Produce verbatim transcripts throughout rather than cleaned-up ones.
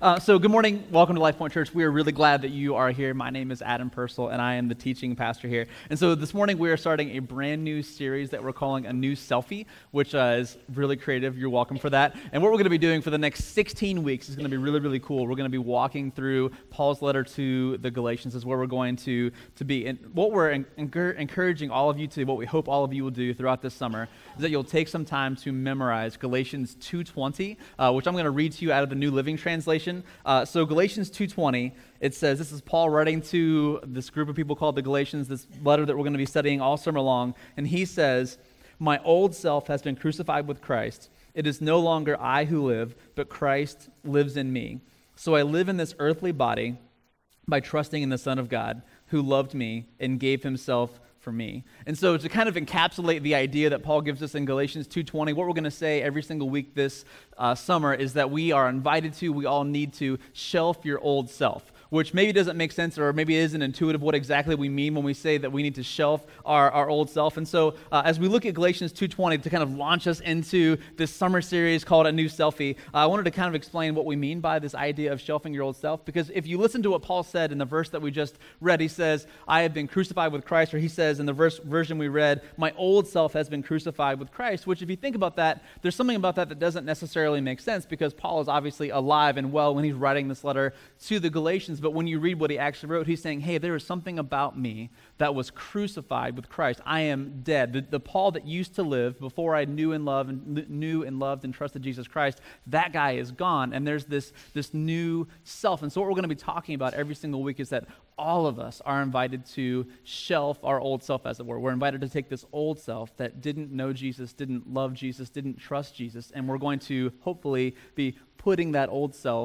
Uh, so good morning. Welcome to Life Point Church. We are really glad that you are here. My name is Adam Purcell, and I am the teaching pastor here. And so this morning we are starting a brand new series that we're calling A New Selfie, which uh, is really creative. You're welcome for that. And what we're going to be doing for the next sixteen weeks is going to be really, really cool. We're going to be walking through Paul's letter to the Galatians is where we're going to, to be. And what we're en- encouraging all of you to, what we hope all of you will do throughout this summer, is that you'll take some time to memorize Galatians two twenty, uh, which I'm going to read to you out of the New Living Translation. Uh, so Galatians two twenty, it says, this is Paul writing to this group of people called the Galatians, this letter that we're going to be studying all summer long, and he says, "My old self has been crucified with Christ. It is no longer I who live, but Christ lives in me. So I live in this earthly body by trusting in the Son of God, who loved me and gave himself for me." And so to kind of encapsulate the idea that Paul gives us in Galatians two twenty, what we're going to say every single week this uh, summer is that we are invited to, we all need to shelf your old self, which maybe doesn't make sense or maybe isn't intuitive what exactly we mean when we say that we need to shelf our, our old self. And so uh, as we look at Galatians two twenty to kind of launch us into this summer series called A New Selfie, uh, I wanted to kind of explain what we mean by this idea of shelving your old self, because if you listen to what Paul said in the verse that we just read, he says, "I have been crucified with Christ," or he says in the verse version we read, "My old self has been crucified with Christ," which if you think about that, there's something about that that doesn't necessarily make sense, because Paul is obviously alive and well when he's writing this letter to the Galatians. But when you read what he actually wrote, he's saying, hey, there is something about me that was crucified with Christ. I am dead. The, the Paul that used to live before I knew and loved and knew and loved and trusted Jesus Christ, that guy is gone, and there's this, this new self. And so what we're going to be talking about every single week is that all of us are invited to shelf our old self, as it were. We're invited to take this old self that didn't know Jesus, didn't love Jesus, didn't trust Jesus, and we're going to hopefully be putting that old self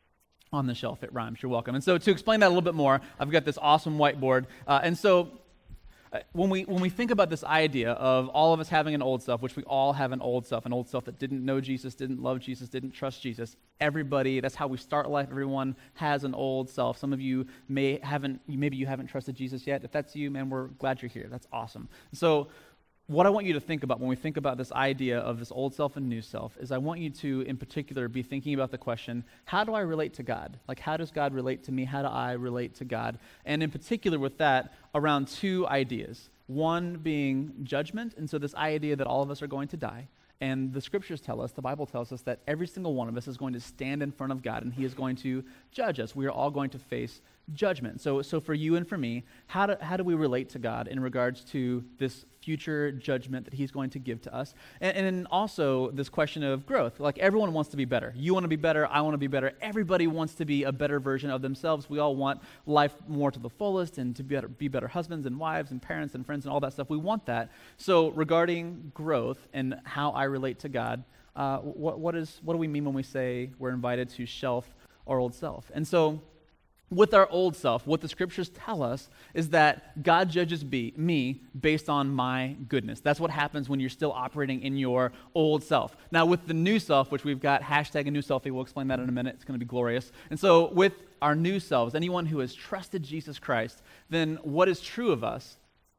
on the shelf. It rhymes. You're welcome. And so to explain that a little bit more, I've got this awesome whiteboard. Uh, and so uh, when we when we think about this idea of all of us having an old self, which we all have an old self, an old self that didn't know Jesus, didn't love Jesus, didn't trust Jesus, everybody, that's how we start life. Everyone has an old self. Some of you may haven't, maybe you haven't trusted Jesus yet. If that's you, man, we're glad you're here. That's awesome. So what I want you to think about when we think about this idea of this old self and new self is I want you to, in particular, be thinking about the question, how do I relate to God? Like, how does God relate to me? How do I relate to God? And in particular with that, around two ideas. One being judgment, and so this idea that all of us are going to die. And the scriptures tell us, the Bible tells us that every single one of us is going to stand in front of God and he is going to judge us. We are all going to face judgment. So so for you and for me, how do, how do we relate to God in regards to this future judgment that he's going to give to us? And, and then also this question of growth. Like, everyone wants to be better. You want to be better. I want to be better. Everybody wants to be a better version of themselves. We all want life more to the fullest and to be better, be better husbands and wives and parents and friends and all that stuff. We want that. So regarding growth and how I relate to God, uh, what what is what do we mean when we say we're invited to shelf our old self? And so with our old self, what the scriptures tell us is that God judges be, me based on my goodness. That's what happens when you're still operating in your old self. Now, with the new self, which we've got hashtag a new selfie, we'll explain that in a minute. It's going to be glorious. And so with our new selves, anyone who has trusted Jesus Christ, then what is true of us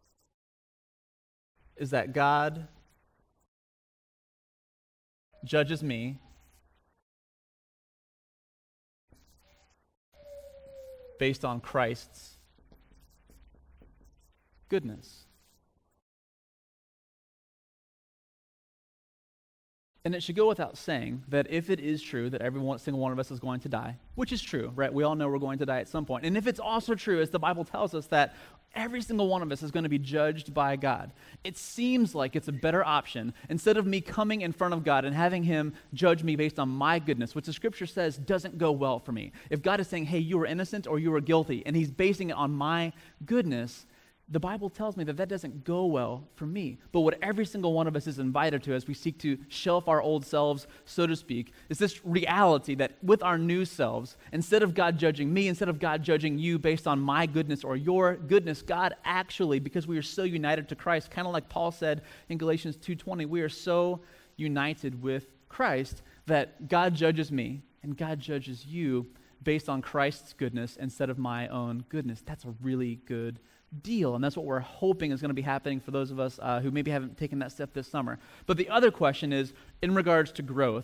is that God judges me based on Christ's goodness. And it should go without saying that if it is true that every one, single one of us is going to die, which is true, right? We all know we're going to die at some point. And if it's also true, as the Bible tells us, that every single one of us is going to be judged by God, it seems like it's a better option, instead of me coming in front of God and having him judge me based on my goodness, which the scripture says doesn't go well for me. If God is saying, hey, you were innocent or you were guilty, and he's basing it on my goodness, the Bible tells me that that doesn't go well for me. But what every single one of us is invited to as we seek to shelf our old selves, so to speak, is this reality that with our new selves, instead of God judging me, instead of God judging you based on my goodness or your goodness, God actually, because we are so united to Christ, kind of like Paul said in Galatians two twenty, we are so united with Christ that God judges me and God judges you based on Christ's goodness instead of my own goodness. That's a really good deal, and that's what we're hoping is going to be happening for those of us uh, who maybe haven't taken that step this summer. But the other question is, in regards to growth,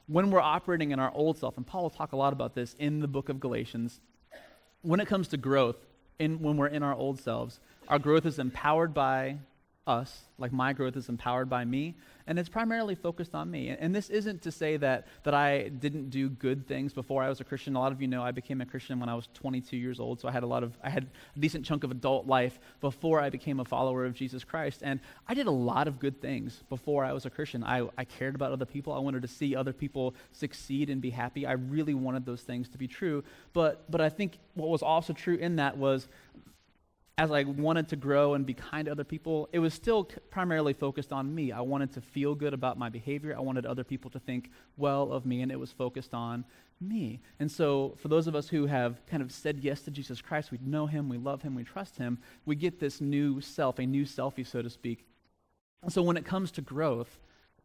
when we're operating in our old self, and Paul will talk a lot about this in the book of Galatians, when it comes to growth, in, when we're in our old selves, our growth is empowered by us, like my growth is empowered by me, and it's primarily focused on me. And, and this isn't to say that that I didn't do good things before I was a Christian. A lot of you know I became a Christian when I was twenty-two years old, so I had a lot of, I had a decent chunk of adult life before I became a follower of Jesus Christ. And I did a lot of good things before I was a Christian. I, I cared about other people. I wanted to see other people succeed and be happy. I really wanted those things to be true. But but I think what was also true in that was, as I wanted to grow and be kind to other people, it was still primarily focused on me. I wanted to feel good about my behavior. I wanted other people to think well of me, and it was focused on me. And so for those of us who have kind of said yes to Jesus Christ, we know him, we love him, we trust him, we get this new self, a new selfie, so to speak. And so when it comes to growth,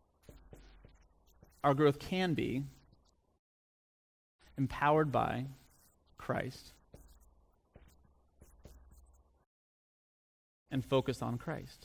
our growth can be empowered by Christ and focused on Christ.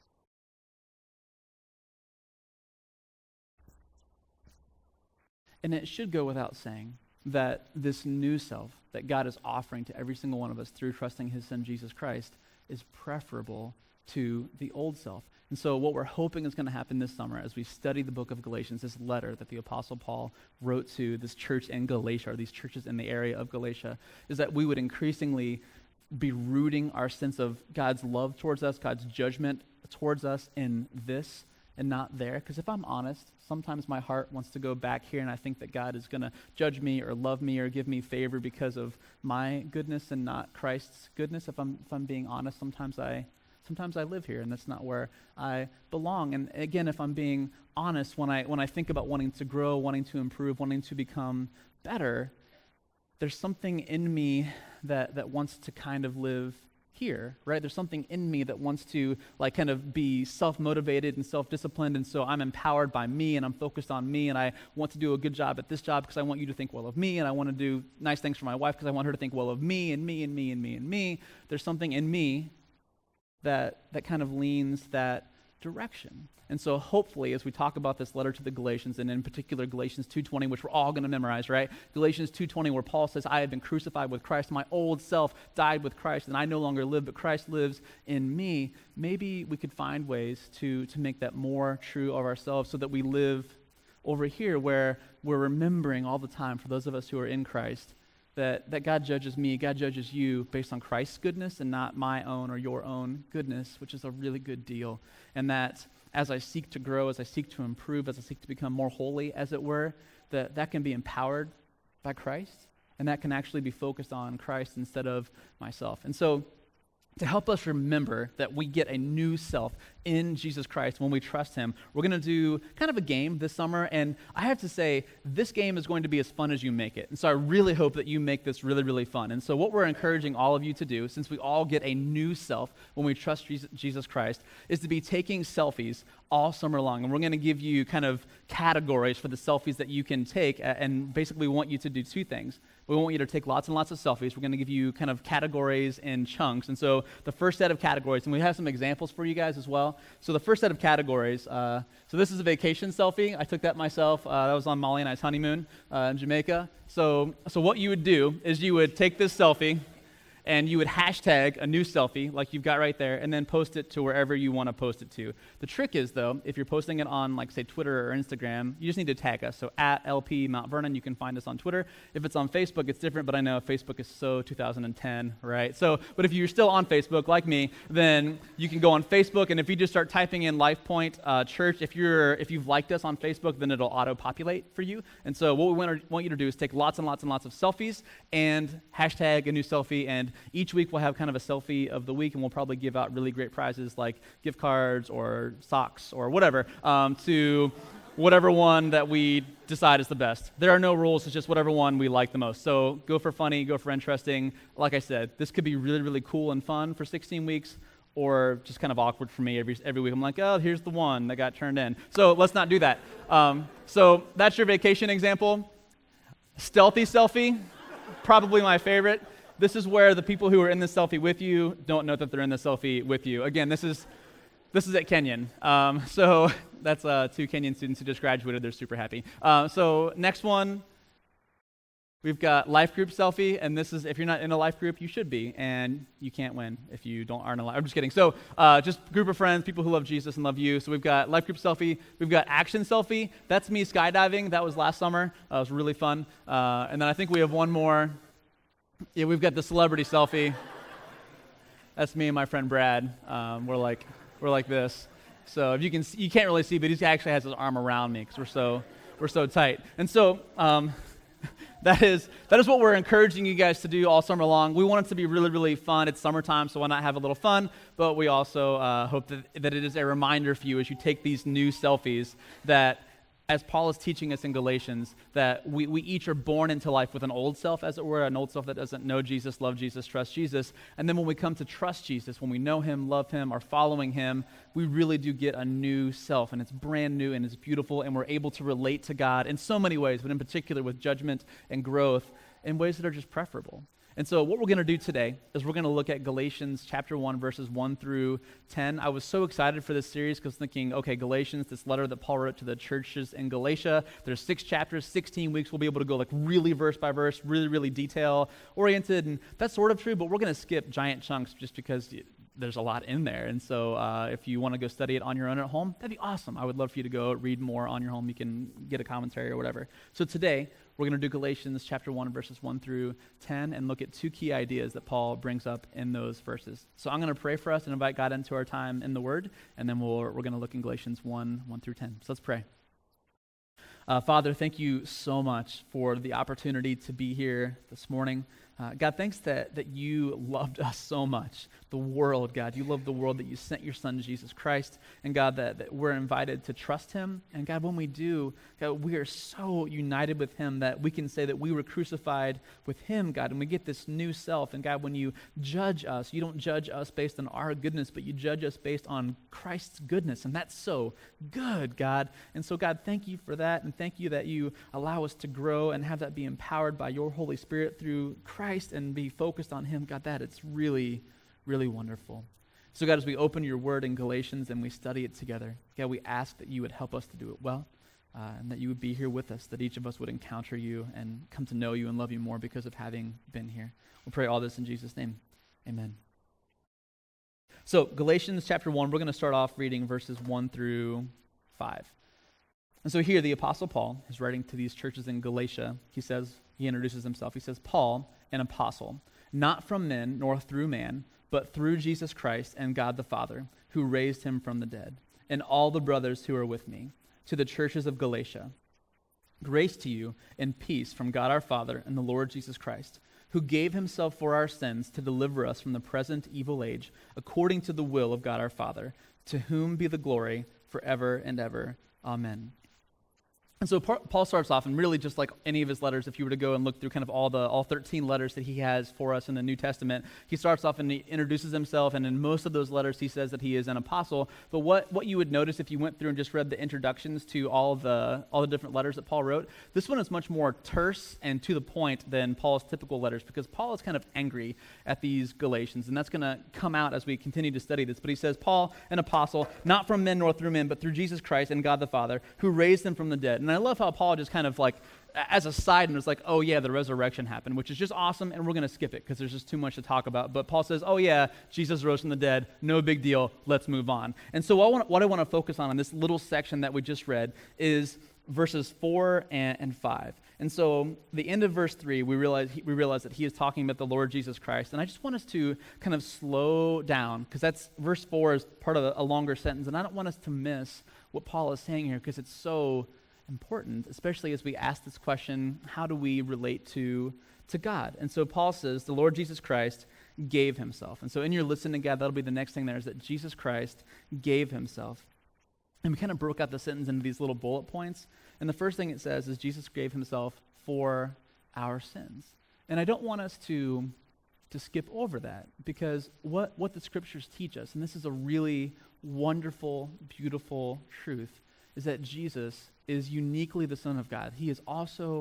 And it should go without saying that this new self that God is offering to every single one of us through trusting his son Jesus Christ is preferable to the old self. And so what we're hoping is going to happen this summer as we study the book of Galatians, this letter that the Apostle Paul wrote to this church in Galatia, or these churches in the area of Galatia, is that we would increasingly be rooting our sense of God's love towards us, God's judgment towards us in this and not there. Because if I'm honest, sometimes my heart wants to go back here and I think that God is going to judge me or love me or give me favor because of my goodness and not Christ's goodness. If I'm if I'm being honest, sometimes I sometimes I live here and that's not where I belong. And again, if I'm being honest, when I when I think about wanting to grow, wanting to improve, wanting to become better, there's something in me that that wants to kind of live here, right? There's something in me that wants to like kind of be self-motivated and self-disciplined, and so I'm empowered by me and I'm focused on me, and I want to do a good job at this job because I want you to think well of me, and I want to do nice things for my wife because I want her to think well of me and me and me and me and me. There's something in me that that kind of leans that direction. And so hopefully as we talk about this letter to the Galatians, and in particular Galatians two twenty, which we're all going to memorize, right? Galatians two twenty, where Paul says, I have been crucified with Christ. My old self died with Christ, and I no longer live, but Christ lives in me. Maybe we could find ways to, to make that more true of ourselves so that we live over here where we're remembering all the time, for those of us who are in Christ, that, that God judges me, God judges you based on Christ's goodness and not my own or your own goodness, which is a really good deal. And that as I seek to grow, as I seek to improve, as I seek to become more holy, as it were, that that can be empowered by Christ, and that can actually be focused on Christ instead of myself. And so to help us remember that we get a new self in Jesus Christ when we trust him, we're going to do kind of a game this summer, and I have to say, this game is going to be as fun as you make it. And so I really hope that you make this really, really fun. And so what we're encouraging all of you to do, since we all get a new self when we trust Jesus Christ, is to be taking selfies all summer long. And we're going to give you kind of categories for the selfies that you can take, and basically we want you to do two things. We want you to take lots and lots of selfies. We're going to give you kind of categories in chunks. And so the first set of categories, and we have some examples for you guys as well. So the first set of categories, uh, so this is a vacation selfie. I took that myself. Uh, that was on Molly and I's honeymoon uh, in Jamaica. So, so what you would do is you would take this selfie, and you would hashtag a new selfie, like you've got right there, and then post it to wherever you want to post it to. The trick is, though, if you're posting it on, like, say, Twitter or Instagram, you just need to tag us. So at L P Mount Vernon, you can find us on Twitter. If it's on Facebook, it's different, but I know Facebook is so two thousand ten, right? So, but if you're still on Facebook, like me, then you can go on Facebook, and if you just start typing in Life Point uh, Church, if you're if you've liked us on Facebook, then it'll auto-populate for you. And so what we want, to, want you to do is take lots and lots and lots of selfies and hashtag a new selfie, and each week we'll have kind of a selfie of the week, and we'll probably give out really great prizes like gift cards or socks or whatever um, to whatever one that we decide is the best. There are no rules. It's just whatever one we like the most. So go for funny, go for interesting. Like I said, this could be really, really cool and fun for sixteen weeks, or just kind of awkward for me every every week. I'm like, oh, here's the one that got turned in. So let's not do that. Um, so that's your vacation example. Stealthy selfie, probably my favorite. This is where the people who are in the selfie with you don't know that they're in the selfie with you. Again, this is this is at Kenyon. Um, so that's uh, two Kenyon students who just graduated. They're super happy. Uh, so next one, we've got life group selfie, and this is, if you're not in a life group, you should be, and you can't win if you don't aren't in a life. I'm just kidding. So uh, just group of friends, people who love Jesus and love you. So we've got life group selfie. We've got action selfie. That's me skydiving. That was last summer. Uh, it was really fun. Uh, and then I think we have one more. Yeah, we've got the celebrity selfie. That's me and my friend Brad. Um, we're like we're like this. So if you can, see, you can't really see, but he actually has his arm around me because we're so we're so tight. And so. Um, That is that is what we're encouraging you guys to do all summer long. We want it to be really, really fun. It's summertime, so why not have a little fun? But we also uh, hope that, that it is a reminder for you as you take these new selfies that, as Paul is teaching us in Galatians, that we, we each are born into life with an old self, as it were, an old self that doesn't know Jesus, love Jesus, trust Jesus. And then when we come to trust Jesus, when we know him, love him, are following him, we really do get a new self, and it's brand new, and it's beautiful, and we're able to relate to God in so many ways, but in particular with judgment and growth in ways that are just preferable. And so what we're going to do today is we're going to look at Galatians chapter one, verses one through ten. I was so excited for this series because thinking, okay, Galatians, this letter that Paul wrote to the churches in Galatia, there's six chapters, sixteen weeks. We'll be able to go like really verse by verse, really, really detail-oriented, and that's sort of true, but we're going to skip giant chunks just because there's a lot in there. And so uh, if you want to go study it on your own at home, that'd be awesome. I would love for you to go read more on your home. You can get a commentary or whatever. So today, we're going to do Galatians chapter one, verses one through ten, and look at two key ideas that Paul brings up in those verses. So I'm going to pray for us and invite God into our time in the Word, and then we'll, we're going to look in Galatians one, one through ten. So let's pray. Uh, Father, thank you so much for the opportunity to be here this morning. Uh, God, thanks that, that you loved us so much, the world, God. You loved the world, that you sent your son, Jesus Christ. And God, that, that we're invited to trust him. And God, when we do, God, we are so united with him that we can say that we were crucified with him, God, and we get this new self. And God, when you judge us, you don't judge us based on our goodness, but you judge us based on Christ's goodness. And that's so good, God. And so, God, thank you for that. And thank you that you allow us to grow and have that be empowered by your Holy Spirit through Christ and be focused on him. God, that it's really, really wonderful. So God, as we open your word in Galatians and we study it together, God, we ask that you would help us to do it well, uh, and that you would be here with us, that each of us would encounter you and come to know you and love you more because of having been here. We'll pray all this in Jesus' name. Amen. So Galatians chapter one, we're going to start off reading verses one through five. And so here the Apostle Paul is writing to these churches in Galatia. He says, he introduces himself. He says, Paul, an apostle, not from men nor through man, but through Jesus Christ and God the Father, who raised him from the dead, and all the brothers who are with me, to the churches of Galatia. Grace to you and peace from God our Father and the Lord Jesus Christ, who gave himself for our sins to deliver us from the present evil age, according to the will of God our Father, to whom be the glory forever and ever. Amen. And so Paul starts off, and really just like any of his letters, if you were to go and look through kind of all the all thirteen letters that he has for us in the New Testament, he starts off and he introduces himself, and in most of those letters he says that he is an apostle. But what, what you would notice if you went through and just read the introductions to all the all the different letters that Paul wrote, this one is much more terse and to the point than Paul's typical letters, because Paul is kind of angry at these Galatians, and that's going to come out as we continue to study this. But he says, Paul, an apostle, not from men nor through men, but through Jesus Christ and God the Father, who raised him from the dead. And And I love how Paul just kind of like, as a side, and it's like, oh yeah, the resurrection happened, which is just awesome, and we're going to skip it because there's just too much to talk about. But Paul says, oh yeah, Jesus rose from the dead, no big deal, let's move on. And so what I want, what I want to focus on in this little section that we just read is verses four and, and five. And so the end of verse three, we realize, we realize that he is talking about the Lord Jesus Christ. And I just want us to kind of slow down, because that's verse four is part of a, a longer sentence, and I don't want us to miss what Paul is saying here because it's so important, especially as we ask this question, how do we relate to, to God? And so Paul says, the Lord Jesus Christ gave himself. And so in your listen to God, that'll be the next thing there, is that Jesus Christ gave himself. And we kind of broke out the sentence into these little bullet points. And the first thing it says is Jesus gave himself for our sins. And I don't want us to, to skip over that, because what, what the scriptures teach us, and this is a really wonderful, beautiful truth, is that Jesus is uniquely the Son of God. He is also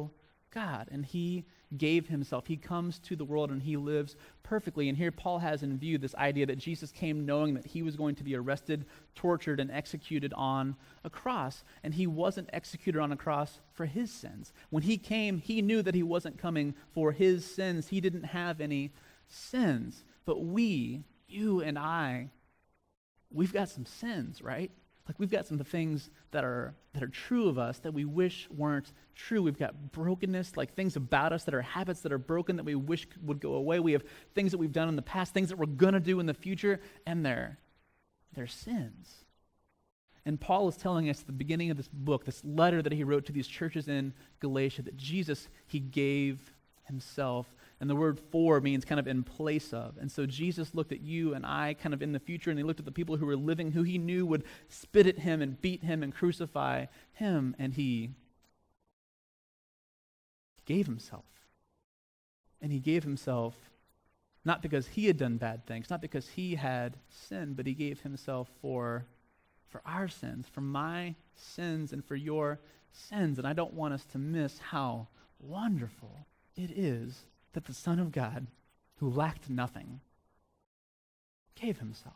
God, and he gave himself. He comes to the world and he lives perfectly. And here Paul has in view this idea that Jesus came knowing that he was going to be arrested, tortured, and executed on a cross. And he wasn't executed on a cross for his sins. When he came, he knew that he wasn't coming for his sins. He didn't have any sins. But we, you and I, we've got some sins, right? Like we've got some things that are that are true of us that we wish weren't true. We've got brokenness, like things about us that are habits that are broken that we wish would go away. We have things that we've done in the past, things that we're going to do in the future, and they're, they're sins. And Paul is telling us at the beginning of this book, this letter that he wrote to these churches in Galatia, that Jesus, he gave himself. And the word for means kind of in place of. And so Jesus looked at you and I kind of in the future, and he looked at the people who were living, who he knew would spit at him and beat him and crucify him, and he gave himself. And he gave himself not because he had done bad things, not because he had sinned, but he gave himself for, for our sins, for my sins and for your sins. And I don't want us to miss how wonderful it is that the Son of God, who lacked nothing, gave himself.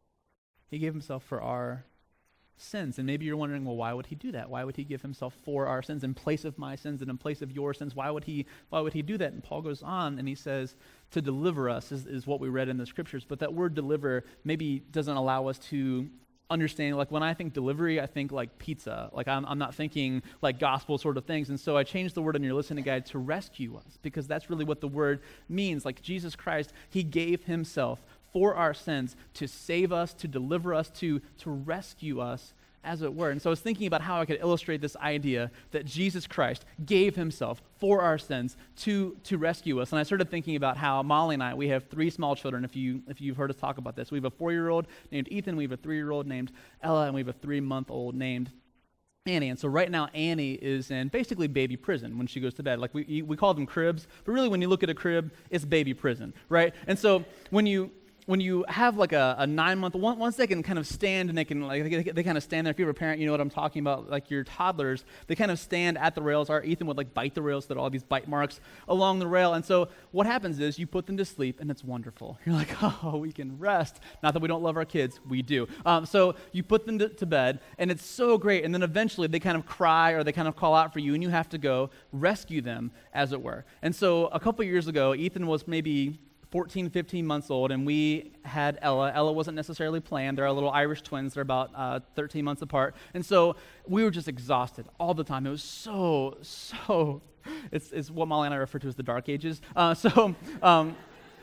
He gave himself for our sins. And maybe you're wondering, well, why would he do that? Why would he give himself for our sins in place of my sins and in place of your sins? Why would he, why would he do that? And Paul goes on and he says, to deliver us is, is what we read in the scriptures. But that word deliver maybe doesn't allow us to understand, like when I think delivery, I think like pizza. Like I'm, I'm not thinking like gospel sort of things. And so I changed the word in your listening guide to rescue us, because that's really what the word means. Like Jesus Christ, he gave himself for our sins to save us, to deliver us, to, to rescue us, as it were. And so I was thinking about how I could illustrate this idea that Jesus Christ gave himself for our sins to, to rescue us. And I started thinking about how Molly and I, we have three small children, if, you, if you've heard us talk about this. We have a four-year-old named Ethan, we have a three-year-old named Ella, and we have a three-month-old named Annie. And so right now, Annie is in basically baby prison when she goes to bed. Like we, we call them cribs, but really when you look at a crib, it's baby prison, right? And so when you... When you have like a, a nine-month, one, once they can kind of stand and they can like they, they kind of stand there. If you're a parent, you know what I'm talking about. Like your toddlers, they kind of stand at the rails. Our Ethan would like bite the rails, so that all these bite marks along the rail. And so what happens is you put them to sleep, and it's wonderful. You're like, oh, we can rest. Not that we don't love our kids, we do. Um, so you put them to, to bed, and it's so great. And then eventually they kind of cry or they kind of call out for you, and you have to go rescue them, as it were. And so a couple years ago, Ethan was maybe fourteen, fifteen months old, and we had Ella. Ella wasn't necessarily planned. They're our little Irish twins. They're about uh, thirteen months apart. And so we were just exhausted all the time. It was so, so, it's, it's what Molly and I refer to as the dark ages. Uh, so, um,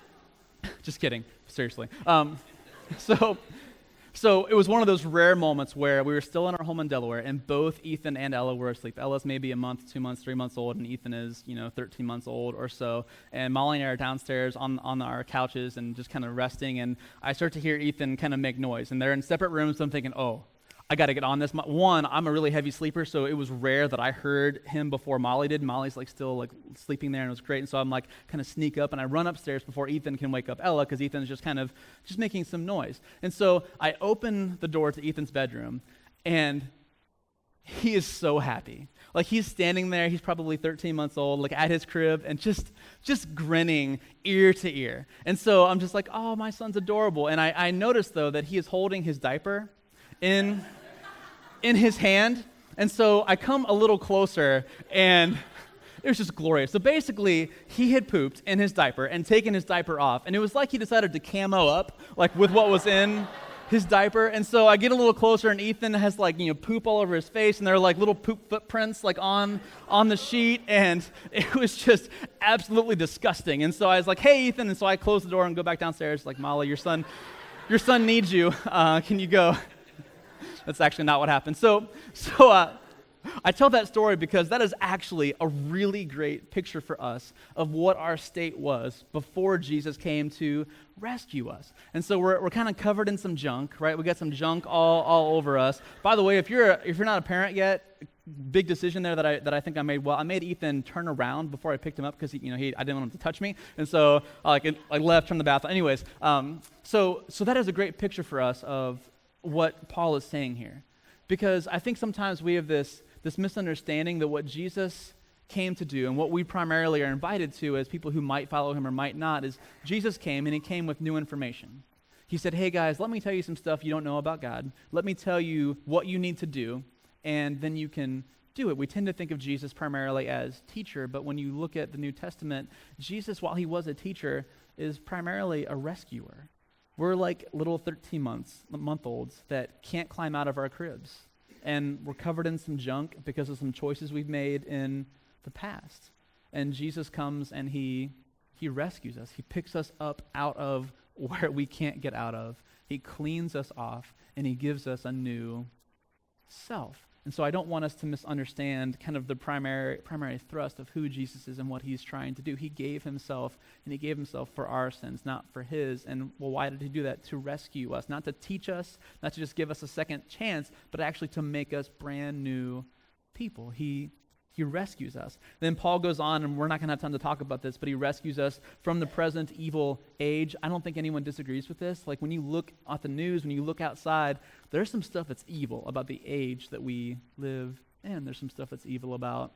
just kidding, seriously. Um, so, So it was one of those rare moments where we were still in our home in Delaware, and both Ethan and Ella were asleep. Ella's maybe a month, two months, three months old, and Ethan is, you know, thirteen months old or so. And Molly and I are downstairs on, on our couches and just kind of resting, and I start to hear Ethan kind of make noise. And they're in separate rooms, so I'm thinking, oh, I got to get on this. One, I'm a really heavy sleeper, so it was rare that I heard him before Molly did. Molly's like still like sleeping there, and it was great. And so I'm like kind of sneak up, and I run upstairs before Ethan can wake up Ella, because Ethan's just kind of just making some noise. And so I open the door to Ethan's bedroom, and he is so happy. Like he's standing there, he's probably thirteen months old, like at his crib, and just just grinning ear to ear. And so I'm just like, oh, my son's adorable. And I, I noticed, though, that he is holding his diaper in in his hand. And so I come a little closer, and it was just glorious. So basically, he had pooped in his diaper and taken his diaper off, and it was like he decided to camo up, like with what was in his diaper. And so I get a little closer, and Ethan has like, you know, poop all over his face, and there are like little poop footprints like on on the sheet, and it was just absolutely disgusting. And so I was like, hey, Ethan. And so I close the door and go back downstairs, like, Molly, your son, your son needs you. Uh, can you go? That's actually not what happened. So, so uh, I tell that story because that is actually a really great picture for us of what our state was before Jesus came to rescue us. And so we're we're kind of covered in some junk, right? We got some junk all all over us. By the way, if you're if you're not a parent yet, big decision there that I that I think I made well. I made Ethan turn around before I picked him up, because he, you know, he I didn't want him to touch me, and so I like I left, turned the bath. Anyways, um, so so that is a great picture for us of what Paul is saying here, because I think sometimes we have this this misunderstanding that what Jesus came to do, and what we primarily are invited to as people who might follow him or might not, is Jesus came, and he came with new information. He said, hey guys, let me tell you some stuff you don't know about God. Let me tell you what you need to do, and then you can do it. We tend to think of Jesus primarily as teacher, but when you look at the New Testament, Jesus, while he was a teacher, is primarily a rescuer. We're like little thirteen months, month-olds that can't climb out of our cribs. And we're covered in some junk because of some choices we've made in the past. And Jesus comes and he he rescues us. He picks us up out of where we can't get out of. He cleans us off, and he gives us a new self. And so I don't want us to misunderstand kind of the primary primary thrust of who Jesus is and what he's trying to do. He gave himself, and he gave himself for our sins, not for his. And well, why did he do that? To rescue us, not to teach us, not to just give us a second chance, but actually to make us brand new people. He He rescues us. Then Paul goes on, and we're not going to have time to talk about this, but he rescues us from the present evil age. I don't think anyone disagrees with this. Like when you look at the news, when you look outside, there's some stuff that's evil about the age that we live in. There's some stuff that's evil about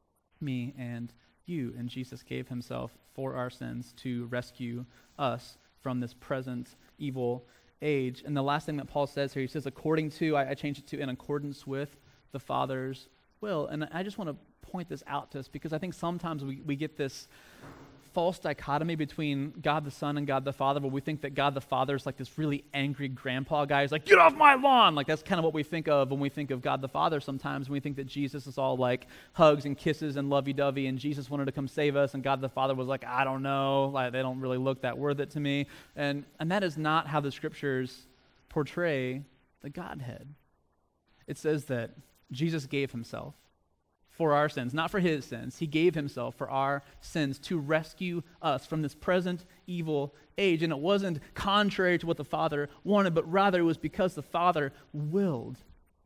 me and you. And Jesus gave himself for our sins to rescue us from this present evil age. And the last thing that Paul says here, he says, according to, I, I changed it to in accordance with the Father's will. And I just want to point this out to us because I think sometimes we, we get this false dichotomy between God the Son and God the Father, where we think that God the Father is like this really angry grandpa guy. He's like, get off my lawn! Like that's kind of what we think of when we think of God the Father sometimes. We think that Jesus is all like hugs and kisses and lovey-dovey, and Jesus wanted to come save us, and God the Father was like, I don't know, like they don't really look that worth it to me. And, and that is not how the scriptures portray the Godhead. It says that Jesus gave himself for our sins, not for his sins. He gave himself for our sins to rescue us from this present evil age. And it wasn't contrary to what the Father wanted, but rather it was because the Father willed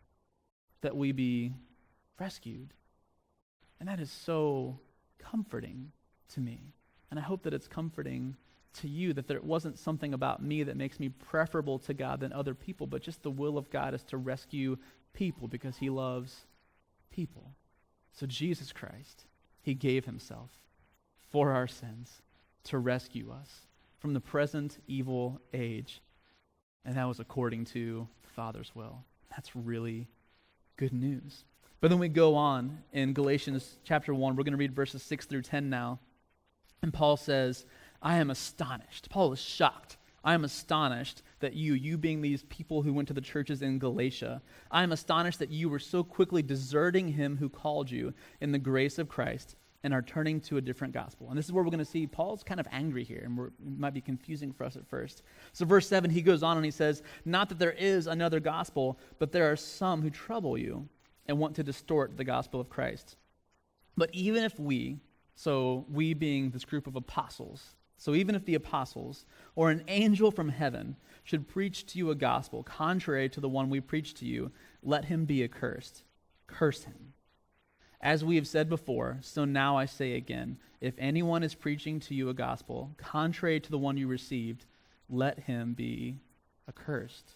that we be rescued. And that is so comforting to me. And I hope that it's comforting to you, that there wasn't something about me that makes me preferable to God than other people, but just the will of God is to rescue people because he loves people. So Jesus Christ, he gave himself for our sins to rescue us from the present evil age. And that was according to the Father's will. That's really good news. But then we go on in Galatians chapter one. We're going to read verses six through ten now. And Paul says, I am astonished. Paul is shocked. I am astonished that you, you being these people who went to the churches in Galatia, I am astonished that you were so quickly deserting him who called you in the grace of Christ and are turning to a different gospel. And this is where we're going to see Paul's kind of angry here, and we're, it might be confusing for us at first. So verse seven, he goes on and he says, not that there is another gospel, but there are some who trouble you and want to distort the gospel of Christ. But even if we, so we being this group of apostles, so even if the apostles or an angel from heaven should preach to you a gospel contrary to the one we preach to you, let him be accursed. Curse him. As we have said before, so now I say again, if anyone is preaching to you a gospel contrary to the one you received, let him be accursed.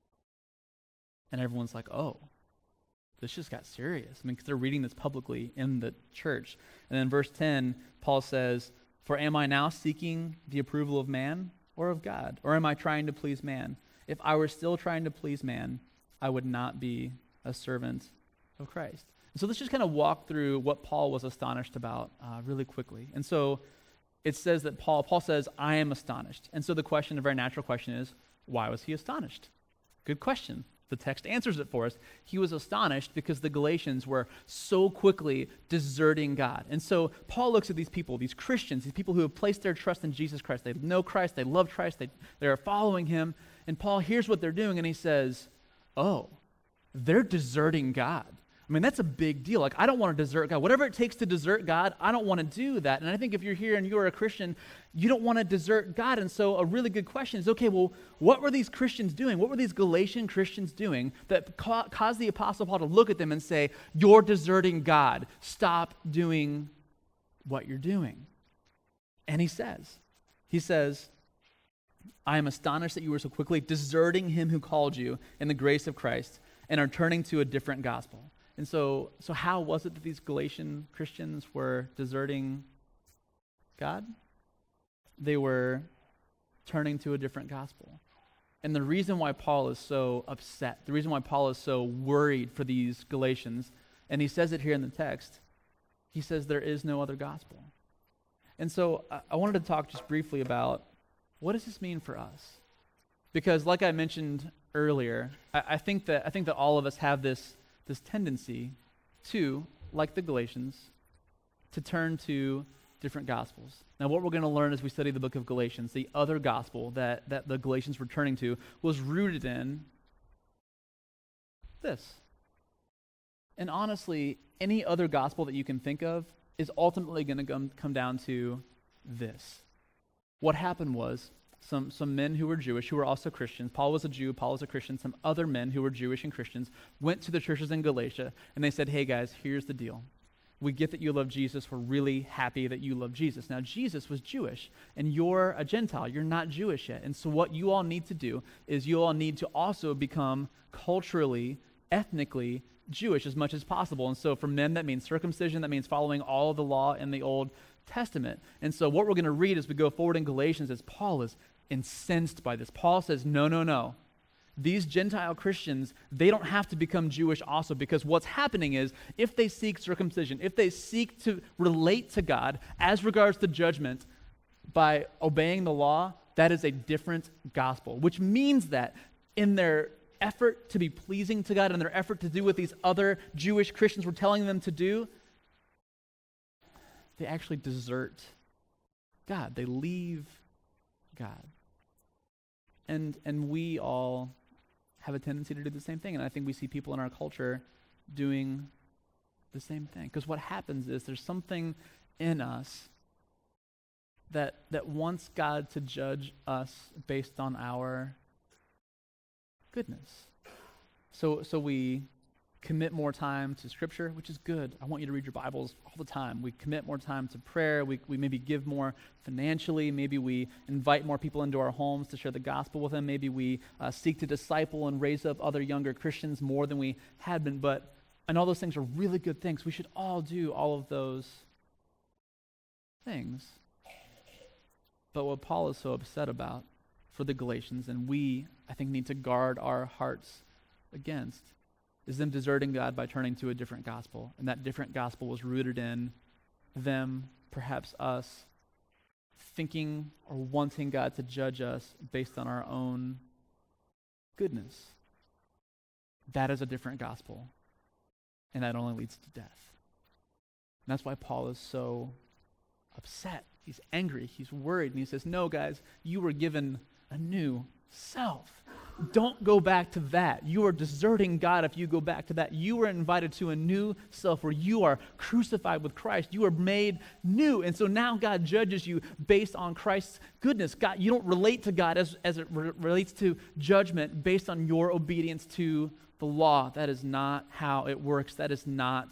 And everyone's like, oh, this just got serious. I mean, because they're reading this publicly in the church. And then verse ten, Paul says, for am I now seeking the approval of man or of God? Or am I trying to please man? If I were still trying to please man, I would not be a servant of Christ. And so let's just kind of walk through what Paul was astonished about uh, really quickly. And so it says that Paul, Paul says, I am astonished. And so the question, a very natural question is, why was he astonished? Good question. The text answers it for us. He was astonished because the Galatians were so quickly deserting God. And so Paul looks at these people, these Christians, these people who have placed their trust in Jesus Christ. They know Christ, they love Christ, they, they are following him. And Paul hears what they're doing and he says, oh, they're deserting God. I mean, that's a big deal. Like, I don't want to desert God. Whatever it takes to desert God, I don't want to do that. And I think if you're here and you're a Christian, you don't want to desert God. And so a really good question is, okay, well, what were these Christians doing? What were these Galatian Christians doing that ca- caused the Apostle Paul to look at them and say, you're deserting God. Stop doing what you're doing. And he says, he says, I am astonished that you were so quickly deserting him who called you in the grace of Christ and are turning to a different gospel. And so, so how was it that these Galatian Christians were deserting God? They were turning to a different gospel. And the reason why Paul is so upset, the reason why Paul is so worried for these Galatians, and he says it here in the text, he says there is no other gospel. And so I, I wanted to talk just briefly about what does this mean for us? Because like I mentioned earlier, I, I think that I think that all of us have this, this tendency to, like the Galatians, to turn to different gospels. Now, what we're going to learn as we study the book of Galatians, the other gospel that, that the Galatians were turning to was rooted in this. And honestly, any other gospel that you can think of is ultimately going to come, come down to this. What happened was some, some men who were Jewish, who were also Christians, Paul was a Jew, Paul was a Christian, some other men who were Jewish and Christians went to the churches in Galatia, and they said, hey guys, here's the deal. We get that you love Jesus. We're really happy that you love Jesus. Now, Jesus was Jewish, and you're a Gentile. You're not Jewish yet. And so what you all need to do is you all need to also become culturally, ethnically Jewish as much as possible. And so for men, that means circumcision. That means following all of the law in the Old Testament. And so what we're going to read as we go forward in Galatians is Paul is incensed by this. Paul says, no, no, no. These Gentile Christians, they don't have to become Jewish also, because what's happening is if they seek circumcision, if they seek to relate to God as regards to judgment by obeying the law, that is a different gospel, which means that in their effort to be pleasing to God, in their effort to do what these other Jewish Christians were telling them to do, they actually desert God. They leave God. And and we all have a tendency to do the same thing. And I think we see people in our culture doing the same thing. Because what happens is there's something in us that that wants God to judge us based on our goodness. So so we commit more time to Scripture, which is good. I want you to read your Bibles all the time. We commit more time to prayer. We, we maybe give more financially. Maybe we invite more people into our homes to share the gospel with them. Maybe we uh, seek to disciple and raise up other younger Christians more than we had been. But, and all those things are really good things. We should all do all of those things. But what Paul is so upset about for the Galatians, and we, I think, need to guard our hearts against, is them deserting God by turning to a different gospel. And that different gospel was rooted in them, perhaps us, thinking or wanting God to judge us based on our own goodness. That is a different gospel. And that only leads to death. And that's why Paul is so upset. He's angry. He's worried. And he says, no, guys, you were given a new self. Don't go back to that. You are deserting God if you go back to that. You were invited to a new self where you are crucified with Christ. You are made new. And so now God judges you based on Christ's goodness. God, you don't relate to God as, as it re- relates to judgment based on your obedience to the law. That is not how it works. That is not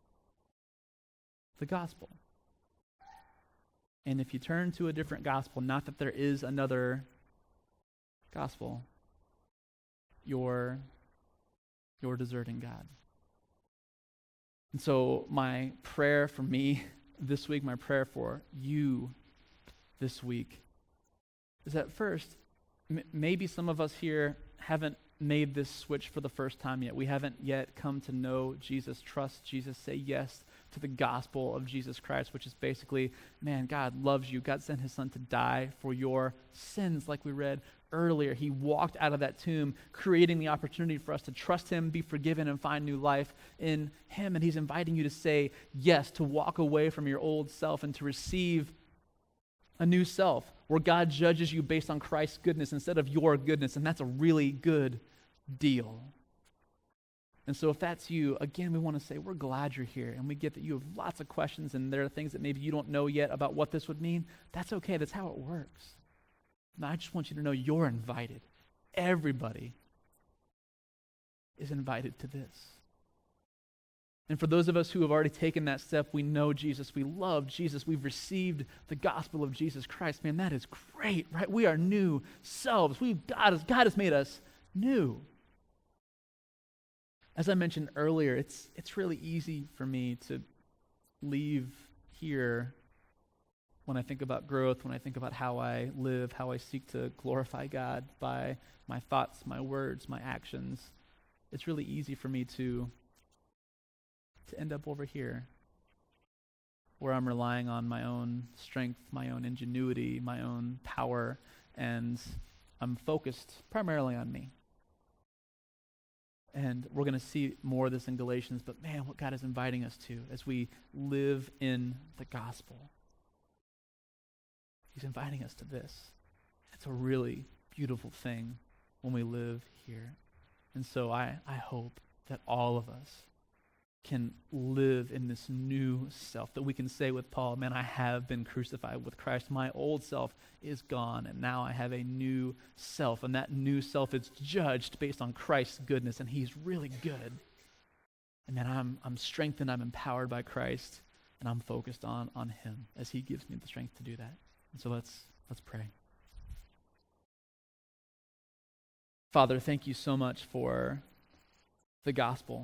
the gospel. And if you turn to a different gospel, not that there is another gospel, you're, you're deserting God. And so my prayer for me this week, my prayer for you this week, is that first, m- maybe some of us here haven't made this switch for the first time yet. We haven't yet come to know Jesus, trust Jesus, say yes to the gospel of Jesus Christ, which is basically, man, God loves you. God sent his son to die for your sins, like we read earlier. He walked out of that tomb, creating the opportunity for us to trust him, be forgiven, and find new life in him. And he's inviting you to say yes, to walk away from your old self and to receive a new self where God judges you based on Christ's goodness instead of your goodness. And that's a really good deal. And so if that's you, again, we want to say we're glad you're here, and we get that you have lots of questions and there are things that maybe you don't know yet about what this would mean. That's okay. That's how it works. Now, I just want you to know you're invited. Everybody is invited to this. And for those of us who have already taken that step, we know Jesus, we love Jesus, we've received the gospel of Jesus Christ. Man, that is great, right? We are new selves. We've God has, God has made us new. as I mentioned earlier, it's it's really easy for me to leave here when I think about growth, when I think about how I live, how I seek to glorify God by my thoughts, my words, my actions. It's really easy for me to, to end up over here, where I'm relying on my own strength, my own ingenuity, my own power, and I'm focused primarily on me. And we're going to see more of this in Galatians, but man, what God is inviting us to as we live in the gospel. He's inviting us to this. It's a really beautiful thing when we live here. And so I, I hope that all of us can live in this new self, that we can say with Paul, man, I have been crucified with Christ. My old self is gone, and now I have a new self. And that new self is judged based on Christ's goodness, and he's really good. And then I'm I'm strengthened, I'm empowered by Christ, and I'm focused on, on him as he gives me the strength to do that. And so let's let's pray. Father, thank you so much for the gospel.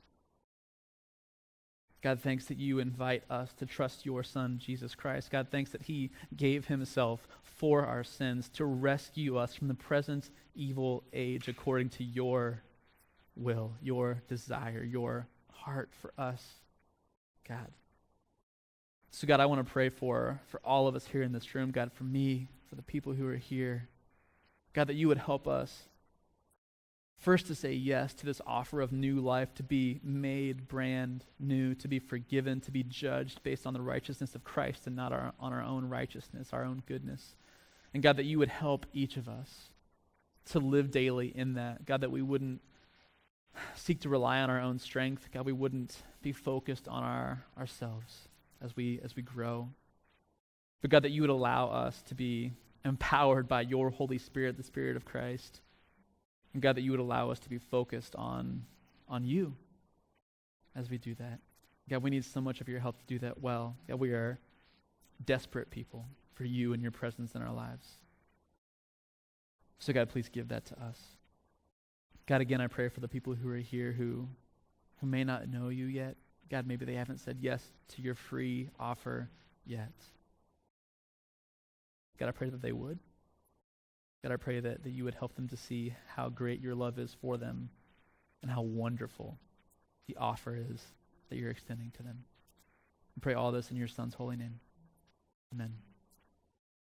God, thanks that you invite us to trust your Son, Jesus Christ. God, thanks that he gave himself for our sins to rescue us from the present evil age according to your will, your desire, your heart for us, God. So God, I want to pray for, for all of us here in this room, God, for me, for the people who are here. God, that you would help us first to say yes to this offer of new life, to be made brand new, to be forgiven, to be judged based on the righteousness of Christ and not our, on our own righteousness, our own goodness. And God, that you would help each of us to live daily in that. God, that we wouldn't seek to rely on our own strength. God, we wouldn't be focused on our ourselves as we as we grow. But God, that you would allow us to be empowered by your Holy Spirit, the Spirit of Christ. And God, that you would allow us to be focused on, on you as we do that. God, we need so much of your help to do that well. God, we are desperate people for you and your presence in our lives. So God, please give that to us. God, again, I pray for the people who are here who, who may not know you yet. God, maybe they haven't said yes to your free offer yet. God, I pray that they would. God, I pray that, that you would help them to see how great your love is for them and how wonderful the offer is that you're extending to them. I pray all this in your Son's holy name. Amen.